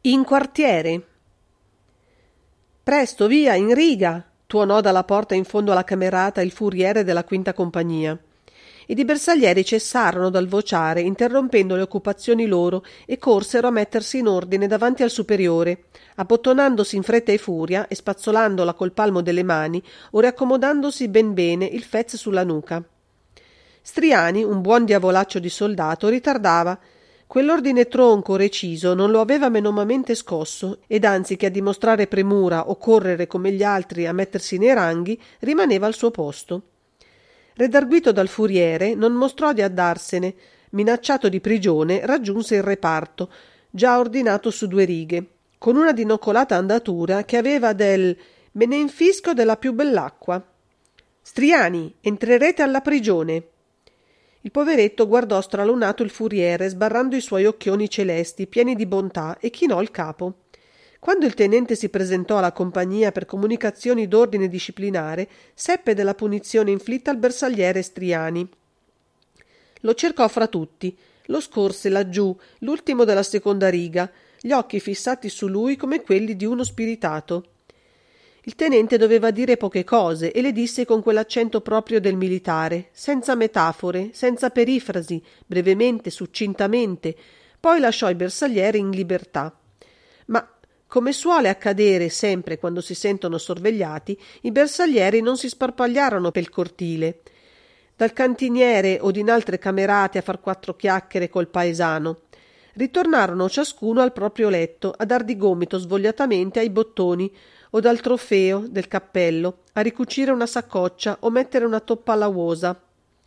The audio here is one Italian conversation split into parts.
In quartiere. Presto, via, in riga! Tuonò dalla porta in fondo alla camerata il furiere della quinta compagnia. Ed i bersaglieri cessarono dal vociare, interrompendo le occupazioni loro, e corsero a mettersi in ordine davanti al superiore, abbottonandosi in fretta e furia e spazzolandola col palmo delle mani o riaccomodandosi ben bene il fez sulla nuca. Striani, un buon diavolaccio di soldato, ritardava. Quell'ordine tronco reciso non lo aveva menomamente scosso, ed anzi che a dimostrare premura o correre come gli altri a mettersi nei ranghi, rimaneva al suo posto. Redarguito dal furiere, non mostrò di andarsene. Minacciato di prigione, raggiunse il reparto, già ordinato su 2 righe, con una dinoccolata andatura che aveva del «me ne infisco della più bell'acqua». «Striani, entrerete alla prigione». Il poveretto guardò stralunato il furiere, sbarrando i suoi occhioni celesti, pieni di bontà, e chinò il capo. Quando il tenente si presentò alla compagnia per comunicazioni d'ordine disciplinare, seppe della punizione inflitta al bersagliere Striani. Lo cercò fra tutti, lo scorse laggiù, l'ultimo della seconda riga, gli occhi fissati su lui come quelli di uno spiritato. Il tenente doveva dire poche cose e le disse con quell'accento proprio del militare, senza metafore, senza perifrasi, brevemente, succintamente, poi lasciò i bersaglieri in libertà. Ma, come suole accadere sempre quando si sentono sorvegliati, i bersaglieri non si sparpagliarono pel cortile, dal cantiniere o in altre camerate a far 4 chiacchiere col paesano. Ritornarono ciascuno al proprio letto, a dar di gomito svogliatamente ai bottoni, o dal trofeo del cappello, a ricucire una saccoccia o mettere una toppa alla uosa.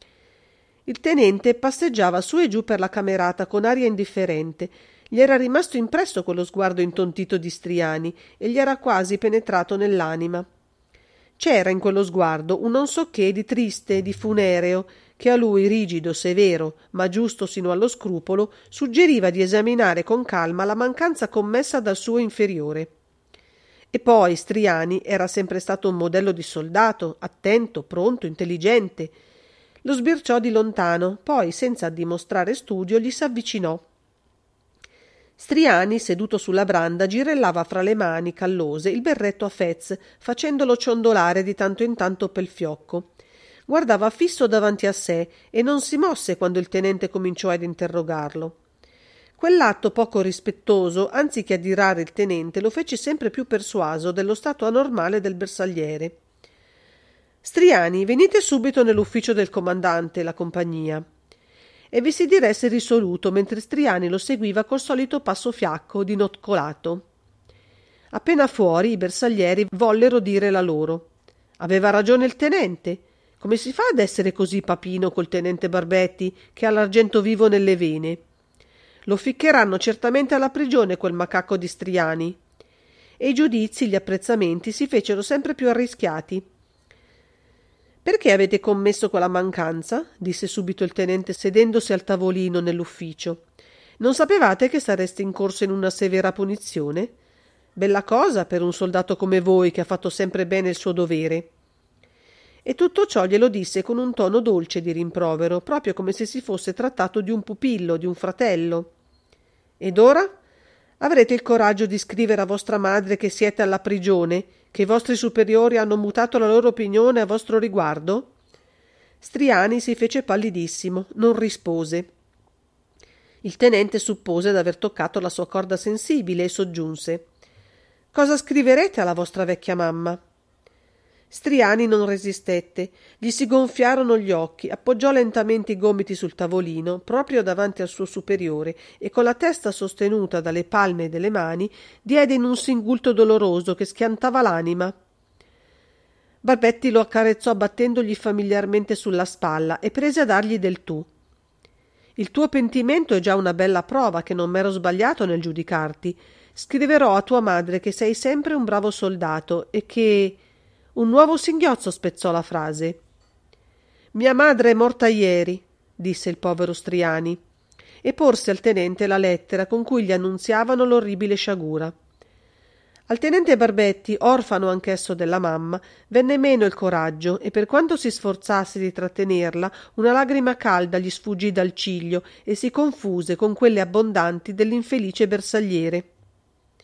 Il tenente passeggiava su e giù per la camerata con aria indifferente. Gli era rimasto impresso quello sguardo intontito di Striani e gli era quasi penetrato nell'anima. C'era in quello sguardo un non so che di triste, di funereo, che a lui, rigido, severo, ma giusto sino allo scrupolo, suggeriva di esaminare con calma la mancanza commessa dal suo inferiore. E poi Striani era sempre stato un modello di soldato, attento, pronto, intelligente. Lo sbirciò di lontano, poi, senza dimostrare studio, gli s'avvicinò. Striani, seduto sulla branda, girellava fra le mani callose il berretto a fez, facendolo ciondolare di tanto in tanto pel fiocco. Guardava fisso davanti a sé e non si mosse quando il tenente cominciò ad interrogarlo. Quell'atto poco rispettoso, anziché adirare il tenente, lo fece sempre più persuaso dello stato anormale del bersagliere. «Striani, venite subito nell'ufficio del comandante, la compagnia». E vi si diresse risoluto, mentre Striani lo seguiva col solito passo fiacco, dinoccolato. Appena fuori, i bersaglieri vollero dire la loro. Aveva ragione il tenente. Come si fa ad essere così papino col tenente Barbetti, che ha l'argento vivo nelle vene? Lo ficcheranno certamente alla prigione quel macacco di Striani. E i giudizi, gli apprezzamenti si fecero sempre più arrischiati. «Perché avete commesso quella mancanza?» disse subito il tenente sedendosi al tavolino nell'ufficio. «Non sapevate che sareste incorso in una severa punizione? Bella cosa per un soldato come voi che ha fatto sempre bene il suo dovere». E tutto ciò glielo disse con un tono dolce di rimprovero, proprio come se si fosse trattato di un pupillo, di un fratello. «Ed ora? Avrete il coraggio di scrivere a vostra madre che siete alla prigione, che i vostri superiori hanno mutato la loro opinione a vostro riguardo?» Striani si fece pallidissimo, non rispose. Il tenente suppose d'aver toccato la sua corda sensibile e soggiunse: «Cosa scriverete alla vostra vecchia mamma?» Striani non resistette, gli si gonfiarono gli occhi, appoggiò lentamente i gomiti sul tavolino, proprio davanti al suo superiore, e con la testa sostenuta dalle palme delle mani, diede in un singulto doloroso che schiantava l'anima. Barbetti lo accarezzò battendogli familiarmente sulla spalla e prese a dargli del tu. «Il tuo pentimento è già una bella prova che non m'ero sbagliato nel giudicarti. Scriverò a tua madre che sei sempre un bravo soldato e che...» Un nuovo singhiozzo spezzò la frase. «Mia madre è morta ieri», disse il povero Striani, e porse al tenente la lettera con cui gli annunziavano l'orribile sciagura. Al tenente Barbetti, orfano anch'esso della mamma, venne meno il coraggio e per quanto si sforzasse di trattenerla, una lagrima calda gli sfuggì dal ciglio e si confuse con quelle abbondanti dell'infelice bersagliere.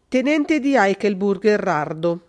Tenente di Eichelburg Errardo.